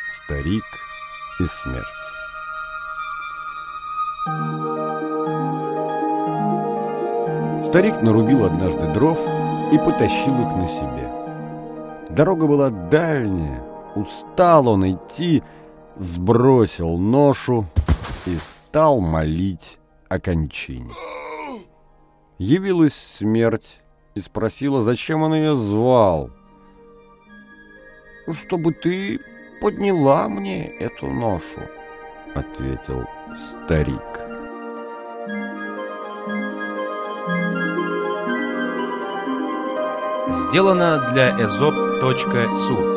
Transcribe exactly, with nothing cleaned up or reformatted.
Старик и смерть. Старик нарубил однажды дров и потащил их на себе. Дорога была дальняя, устал он идти, сбросил ношу и стал молить о кончине. Явилась смерть и спросила, зачем он ее звал. «Чтобы ты подняла мне эту ношу», — ответил старик. Сделано для эзоп точка су.